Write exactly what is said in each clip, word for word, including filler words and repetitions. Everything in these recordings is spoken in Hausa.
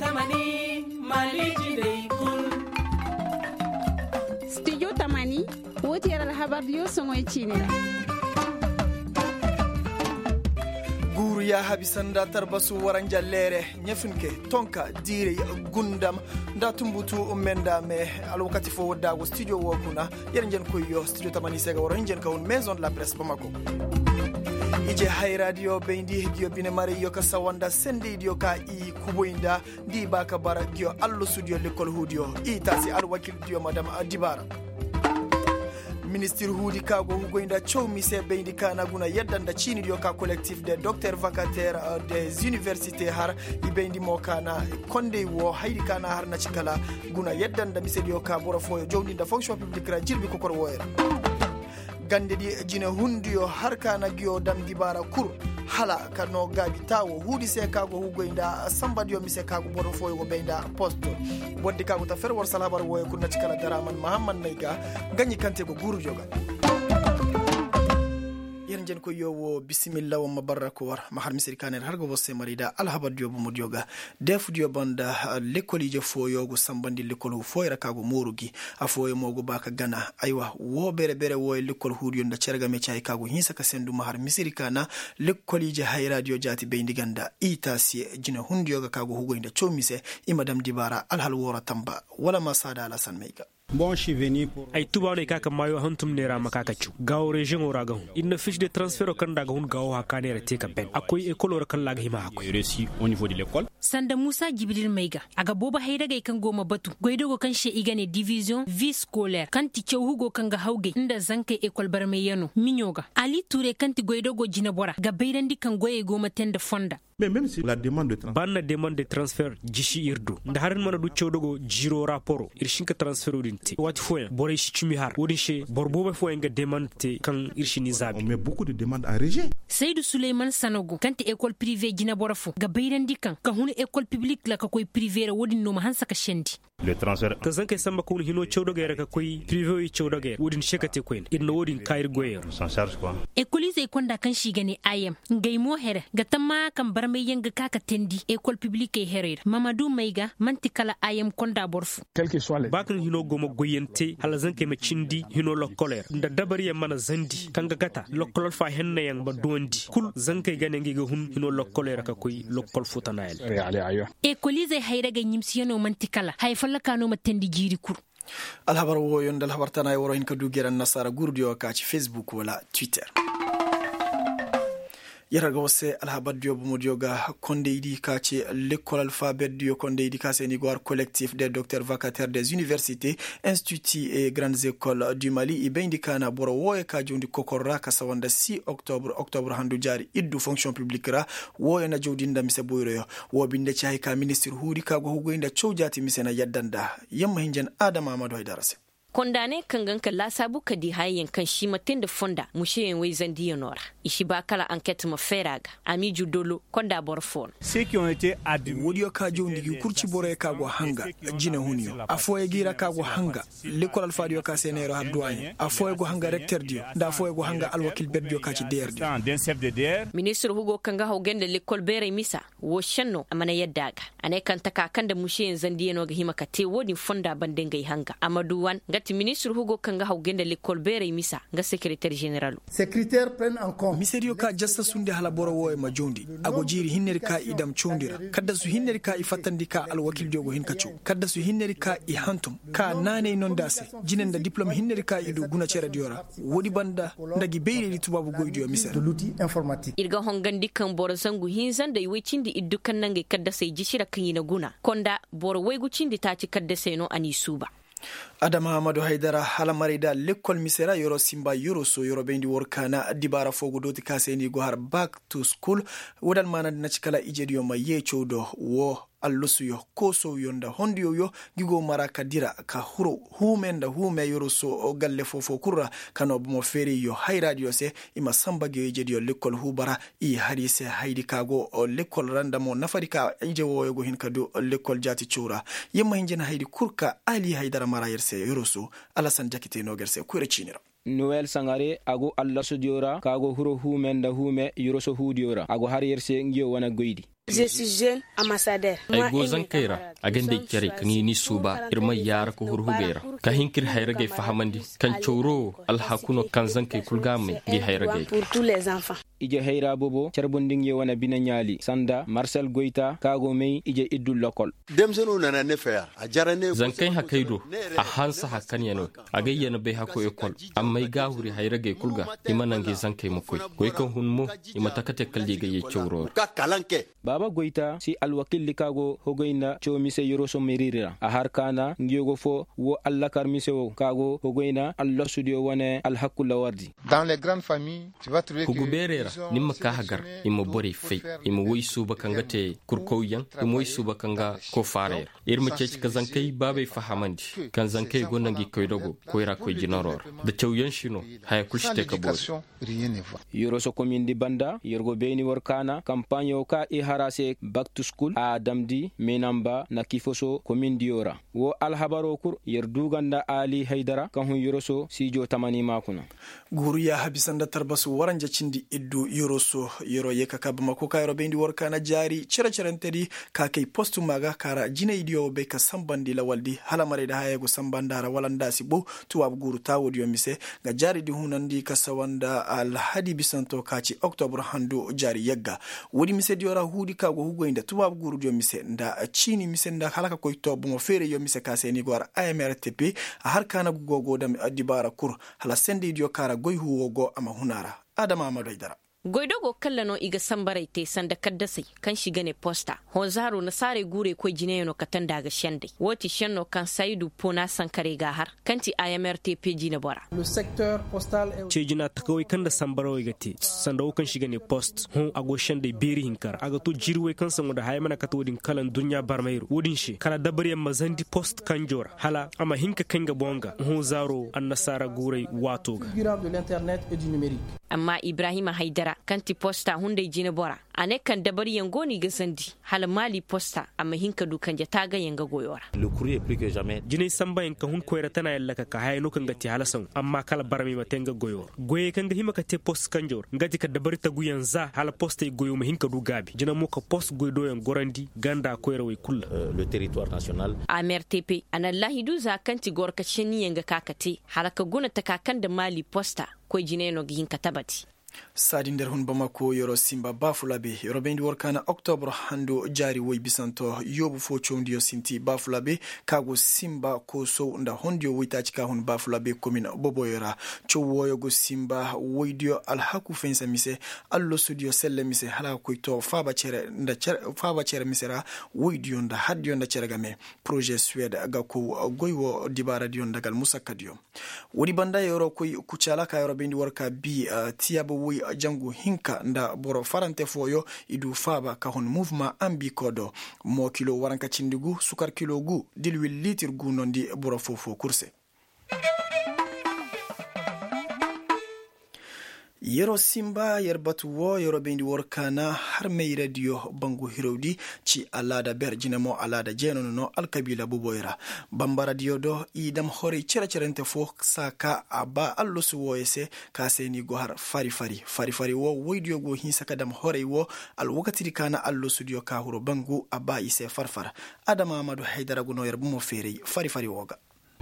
tamani maliji dai kul. Studio Tamani woti yara habardiyo songoy chinira. Guru ya habisanda tarbasu waran jallere nyefinke tonka dire gundam nda tumbutu umenda me alwakati fo wadago studio wokuna yerenjen koyo studio Tamani sega waran jen kawun maison de la presse Bamako. Ije hay radio bendi dio bine mari yoka sawanda sendi dio ka i kuboinda di baka bara dio allo studio l'école hudio i tasi al wakil dio madame Adibara. Ministre Hudi Kago Hugoinda Choumi se bendi kana guna yeddanda chini dio ka collectif des docteurs vacataires des universités har i bendi mokana konde wo haydi kana har na cikala guna yeddanda mise dio ka boro foyo jowdi da fonction publique ra jirbi ko kor woyra gande di jina hundiyo har kana giyo dam dibara kur hala kano gabi tawo hudi se kago hugoinda samba dio mise kago boro foyo go benda posto wodde kago ta fer war salabar woyo kunna cikala daraman Muhammad Naiga ganyi kante go guru joga jen ko yowo bismillah wa mabaraka war mahar misri kaner hargo bosse marida alhabad dio bu modioga def dio banda lekoli je foyo go sambandi lekol foyra kago morugi afoyo mogo baka gana aywa wo bere bere wo lekol hudio nda cerga me chay kago hinsa ka sendu mahar misri kana lekoli je hay radio jati be ndiganda itasi jina hundio ga kago hugo inda chomise imadam dibara alhal wora tamba wala masada ala san meiga. Bon, je suis venu pour ay tuba ne kaka mayo hantum ne rama kaka chu gaw region ora gaw inna fiche de transfert kan daga hun gaw ha kanere te ka ben akoy école kan laga hima akoy reçu au niveau de l'école. Sanda Musa Jibril Maiga aga boba hayda ga kan goma batu goido go kan she igane division vie scolaire kan ti cew hugo kan ga hawge inda zankai école barmeyano minyoga Ali Touré kan ti goido go jina bora ga beyrandi kan goye goma tende fonda. Mais même si la demande de transfert banna demande de transfert jishi irdu nda harin mana du cewdogo jiro rapport irshinka transfert udinte wati foyen bore shi chumi har wodi she borbobe foyen ga demande te kan irshini zabi on met beaucoup de demandes en régie. Seydou Souleymane Sanogo kanti école privée jina borafo ga beyrandi kan ka hunu école publique la ka koy privé wodi no ma hansa ka shendi Le transfert ka zanka samba ko hino cewdogo era ka koy privé yi cewdogo wodi shekate koyen inno wodi kayir goyer sans charge quoi. École zai konda kan shi gane ayam ngai mo here ga tamma kan bar mai yanga kaka tendi école publique e herer Mamadou Maiga mantikala ayam konda borfu quel que soit les bakan hino gomo goyente hala zanke me cindi hino lokkoler nda dabari ya mana zandi kanga gata lokkolol fa henna yang ba dondi kul zanke gane ngi hun hino lokkoler ka koy lokkol futanael école zai hayra ga nyimsiyano mantikala hay falla kano matendi jiri kur alhabar wo yondal habartana woro hin ka dugeran nasara gurdiyo ka ci Facebook wala Twitter. Yaraga wose alhabar dio bu modioga konde idi kace l'école alphabet dio konde idi kace ni gwar collectif des docteurs vacataires des universités instituts et grandes écoles du Mali ibendika na boro woye ka jondi kokorra ka sawanda six octobre octobre handu jari iddu fonction publique ra woye na jodinda mise boyro wo binde chay ka ministre hudi ka go hugo inda chowjati mise na yaddanda yamma hinjen Adama Amadou Haydarase kondane kangan kala sabu kadi hayen kan shi matin da fonda mushe yen wai zandi yonora ishi ba kala enquête ma feraga ami judolo konda borfon ceux qui ont été admis wodio ka jondi gi kurci bore ka go hanga jina hunio afoye gira ka go hanga l'école alfadio ka senero har doyen afoye go hanga recteur dio da afoye go hanga alwakil beddio ka ci D R dio ministre Hugo kanga hawgende l'école bere misa wo shanno amana yaddaga ane kan taka kanda mushe yen zandi yeno ga himaka te wodi fonda bandengai hanga Amadou Wan gati ministre Hugo kanga hawgende l'école bere misa nga secrétaire général. Ces critères prennent en compte miserio ka jassa sunde hala boro wo e majondi ago jiri hinneri ka idam chondira kadda su hinneri ka ifatandi ka alwakil jogo hin kacho kadda su hinneri ka i hantum ka nane non dase jinenda diplôme hinneri ka idu guna cera diora wodi banda ndagi beyri di tubabu goydio misere de l'outil informatique irga hongandi kan boro zangu hinzan da yiwicindi iddukan nange kadda sai jishira kan yina guna konda boro waygu cindi taci kadda sai no ani suba Adama Amadou Haidara hala marida l'école misera yoro simba yoro so yoro bendi workana dibara fogu doti kaseni go har back to school wodal mana na cikala ijediyo ma ye chowdo wo allusu yo koso yonda hondiyo yo gigo maraka dira ka huro humenda hume yoro so galle fofo kurra kano mo feri yo hay radio se ima samba ge ijediyo l'école hubara i harise haydi kago l'école randamo nafarika ije wo go hin kado l'école jati chura yemma hinjena haydi kurka Ali Haidara marayir se yoroso Alassane Jakite no gerse kure chinira Noel Sangare ago Allah so diora kago huro humenda hume yoroso hu diora ago har yerse ngiyo wana goydi Je suis jeune ambassadeur. Ay gozan kaira a gande kere kan ni suba irma yar ko hurhugera ka hinkir hayrage fahamandi kan choro alhakuno kan zanke kulgame gi hayrage pour tous les enfants. ije hayra bobo charbonding ye wana bina nyali sanda Marcel Goita kago mei ije iddu lokol demseno nana ne fer a jarane zankai hakaido a hansa hakan yano a gayyana bai hako ekol amma ga huri hayrage kulga imanange zankai mukoi koy kan hunmo imatakate kalli ga ye choro ka kalanke baba Goita si alwakil likago hogoina chomise yoroso meririra a harkana ngiyogo fo wo allakar misewo kago hogoina allo studio wane alhakula wardi dans les grandes familles tu vas trouver que nimma ka hagar imo bore fei imo woisu bakanga te kurkoyan imo woisu bakanga ko fare irma ce ka zankai babai fahamandi kan zankai gonangi koydogo koyra koy jinoror da chawyan shino haya kushte ka bo yoroso komindi banda yergo beni workana campagne ka e harase back to school a damdi menamba na kifoso komindi yora wo alhabaro kur yerduganda ali haidara kan hun yoroso sijo tamani makuna guru ya habisanda tarbasu waranja cindi iddu yoroso yoro yeka kabama ko kayro bendi worka na jari cira ciranteri ka kai postu maga kara jina idiyo be ka sambandi la waldi hala mare da hayego sambandara walanda sibo tuwa guru tawodi mise ga jari di hunandi ka sawanda al hadi bisanto kaci october hando jari yagga wodi mise diora hudi ka go hugo inda tuwa guru dio mise nda chini mise nda halaka ko to bo fere yo mise ka seni gora A M R T P har kana gogo dam adibara kur hala sende idiyo kara goy huwo ama hunara Adama Amadu Aidara. Goidogo kallano iga sambarai te sanda kaddasai kan shiga ne posta hozaro na sare gure ko jineyano katan daga shande woti shanno kan saidu pona sankare ga har kanti I M R T P jina bora le secteur postal ce jina takawai kan da sambaro iga te sanda kan shiga ne post hon ago shande beri hinkar aga to jirwe kan san da haymana katodin kalan dunya barmairu wodin shi kala dabari mazandi post kanjora hala ama hinka kanga bonga hozaro annasara gure wato ga de l'internet et du numérique amma Ibrahima Haidara kanti posta hunde jina bora ane kan dabari yangoni ga sandi hal mali posta amma hinka dukan ja taga yanga goyora le courrier plus que jamais jine samba en kan hun koyra tana yalla ka hayno kan gati halasan amma kala barami matenga goyor goye kan ga hima ka te post kanjor ngati ka dabari ta guyan za hal posta goyo ma hinka du gabi jina mo ka post goydo yan gorandi ganda koyra way kulla uh, le territoire national A M R T P anallahi du za kanti gorka sheni yanga kakate halaka guna ta kakan da mali posta ko jineno gi hinka tabati sadi nder hun bamako yoro simba bafulabe yoro bendi workana octobre hando jari woy bisanto yobu fo chondio sinti bafulabe kago simba ko so nda hondio woytaci ka hun bafulabe commune boboyora chowoyo go simba woydio alhaku fensa mise allo studio selle mise hala ko to faba chere nda faba chere misera woydio nda haddio nda chere game projet suede aga ko goywo dibara dio ndagal musakadio wodi banda yoro ko kuchala ka yoro bendi worka bi uh, tiabo woy jangu hinka nda boro farante foyo idu faba ka hon mouvement ambi kodo mo kilo waranka cindigu sukar kilo gu dilwil litir gu nondi boro fofo kurse yero simba yerbatu wo yero bendi workana har mai radio bangu hirodi ci alada berjina mo alada jeno no alkabila buboyra bamba radio do idam hori cere cerente fo saka aba allusu woyese ka seni go har fari fari fari fari wo woidio go hin saka dam hore wo al wakati kana allusu dio ka huro bangu aba ise farfar adama amadu haidara go no yerbu mo fere fari fari woga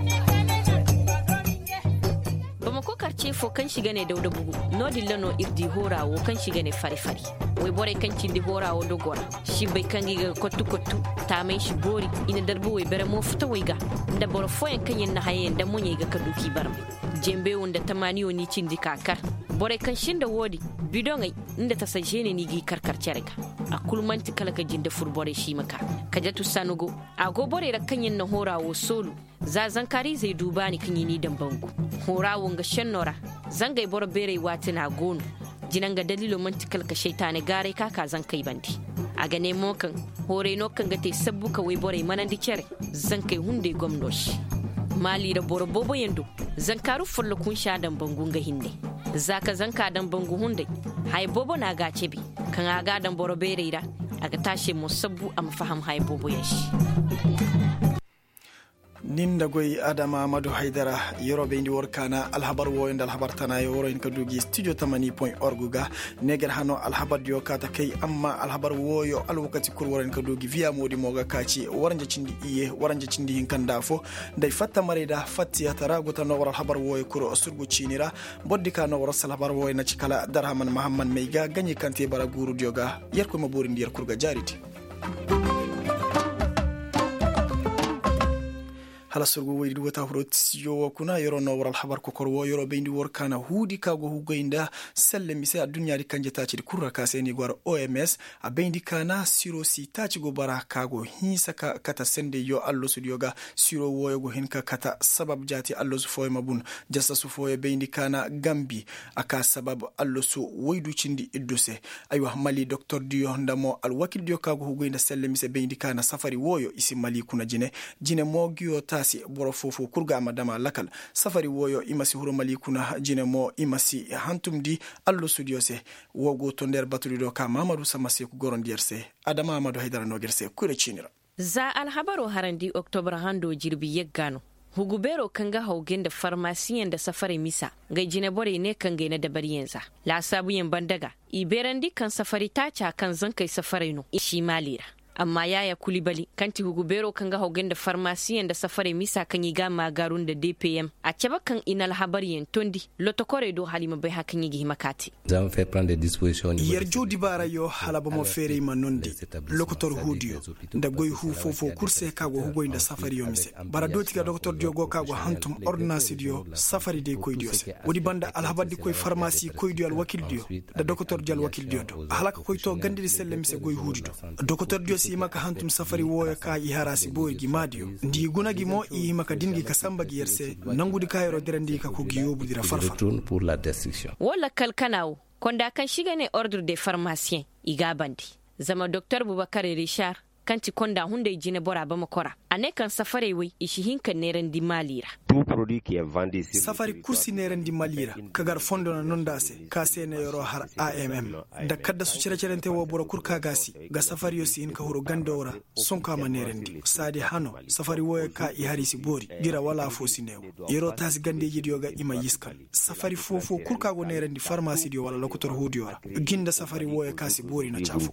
ko karce fo kan shiga ne dauda bugu no dillano irdi horawo kan shiga ne fari fari wai bore kan cindi horawo dogora shi bai kan giga kottu kottu ta mai shi bori ina darbu wai bare mo futa wai ga da boro foyen kan yin na haye da mun yiga ka duki barme jembe wanda tamaniyo ni cindi kakar bore kan shinda wodi bidon ai inda ta saje ne ni gi karkar cereka a kulmanti kala ka jinda furbore shi maka kaja tu sanugo a go bore da kan yin na horawo solo zazan kari zai duba ni kan yini dan bangu horawon ga shannora zangai bor bere watina gonu jinanga dalilo mantikal ka shaytane gare kaka zan kai bandi a gane mokan hore no kan ga te sabbuka wai bore manandi cere zan kai hunde gomnoshi mali da bor bobo yendo zan karu fullo kun sha dan bangun ga hinde zaka zanka dan bangu hunde hay bobo na ga cebi kan aga dan bor bere ira aga tashe mo sabbu am faham hay bobo yashi ninda goy adama amadou haydara yoroɓe ndi workana alhabar wo ende alhabar tana e woro en kadugi studio tamani point org ga neger hano alhabar dio kata kay amma alhabar woyo alwakati kur woro en kadugi via modi moga kaci waranje cindi iye waranje cindi hin kanda fo day fatta marida fatti tarago tan woro alhabar woyo kur surgu cinira boddi ka no woro alhabar woyo na cikala darhaman mahamman meyga gagni kante bara guru dioga yerko mo bori ndier kurga jariti hala surgu waydi wata hurotio kuna yoro no waral habar ko korwo yoro bendi workana hudi kago hugoinda selle mise adunya di kanje taci di kurra kaseni gwar O M S a bendi kana siro si taci go bara kago hinsa ka kata sende yo allo studioga siro woyo go hinka kata sabab jati allo su foye mabun jassa su foye bendi kana gambi aka sabab allo su waydu cindi idduse aywa mali docteur dio ndamo al wakil dio kago hugoinda selle mise bendi kana safari woyo isi mali kuna jine jine mogio tasi boro fofo kurga madama lakal safari woyo imasi huro mali kuna jine mo imasi hantumdi allo studio se wogo to nder batuli do ka Mamadou Samase ku goron dierse adama Amadou Haydara no gerse kure cinira za alhabaro harandi october hando jirbi yeggano hugubero kanga haugen da farmasiyan da safari misa ga jine bore ne kanga na da bariyanza la sabuyen bandaga iberandi kan safari tacha kan zankai safari no ishi malira amma yaya kulibali kanti hugubero kanga haugen da farmasiyan da safari misa kan yi gama garun da D P M a caba kan inal habariyan tondi lotokore do halima bai hakan yi makati zan fait prendre des dispositions yer jodi bara yo halaba mo fere manondi lokotor hudio da goy hu fofo kurse kago hugoy da safari yo mise bara doti ga docteur diogo kago hantum ordonnance dio safari de koy dio se wodi banda alhabadi koy pharmacie koy dio al wakil dio da docteur dio al wakil dio do halaka koy to gandiri selle mise goy hudi do docteur dio si maka hantum safari woya ka i harasi boy gi madio ndi gunagi mo i maka dingi ka samba gi yerse nangudi ka yoro derandi ka ko giyo budira farfa pour la destruction wala kalkanao konda kan shiga ne ordre des pharmaciens igabandi zama docteur Boubacar Richard kanti konda hunde jine bora ba makora ane kan safari wi ishi hinka neren di malira tout produit qui est vendu sur safari kursi neren di malira kagar fondo na nondase ka sene yoro har A M M da kadda su cire cirente wo boro kurka gasi ga safari yosi in ka horo gandora son ka ma neren di sadi hano safari wo ka i harisi bori gira wala fosi newo yoro tas gande jidi yoga ima yiskal safari fofo kurka go neren di pharmacie di wala lokotor hodiora ginda safari wo ka si bori na chafu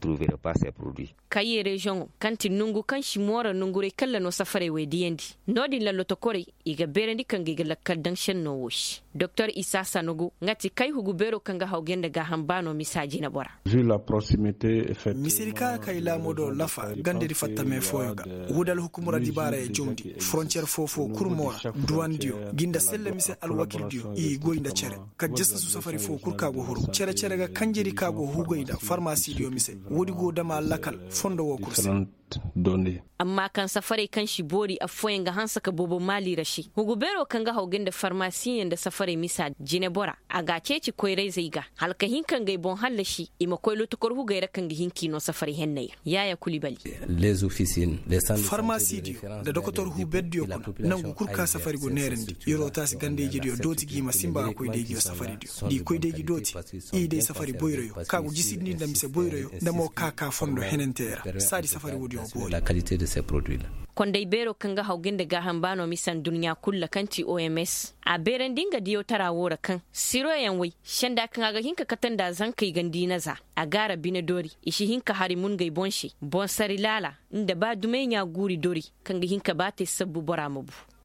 kayi region kanti nungu kan shimora nungure kala no safare we diendi nodi la lotokore iga berendi kan giga la kaldan shen no wosh docteur Issa Sanogo ngati kai hugu bero kanga haugenda ga hambano misaji na bora vu la proximité effective misirika kai la modo lafa gande di fatta me foyoga wudal hukumura di bara e jomdi frontière fofo kurmora douandio ginda selle mise al wakildio i goinda cere ka jessa su safari fo kurka go huru cere cere ga kanjeri ka go hugoida pharmacie dio mise wodi go dama lakal fondo wo kursi donné amma kan safari kan shi bori a foyen ga hansa ka bobo mali rashi hugubero kan ga haugen da farmasiyan da safari misa jine bora a ga ceci koirai zaiga halka hinkan ga bon hallashi ima koi lutukor hugaira kan ga hinki no safari hennai yaya kulibali les officines les centres pharmacie dio da docteur hu beddio ko nangu kurka safari go nerendi yoro tas gandeji dio doti gi masimba ko deji safari dio di ko deji doti i de safari boyroyo ka go jisidni da mise boyroyo da mo kaka fondo henentera sadi safari wodi la qualité de ces produits là kondai bero kanga haugen da gahan bano misan duniya kulla kanti O M S a beren dinga diyo tara wora kan siro yanwai shanda kan ga hinka katanda zankai gandi naza a gara bine dori ishi hinka hari mun gai bonshi bon sari lala inda ba dumenya guri dori kan ga hinka ba ta sabbu bora mabu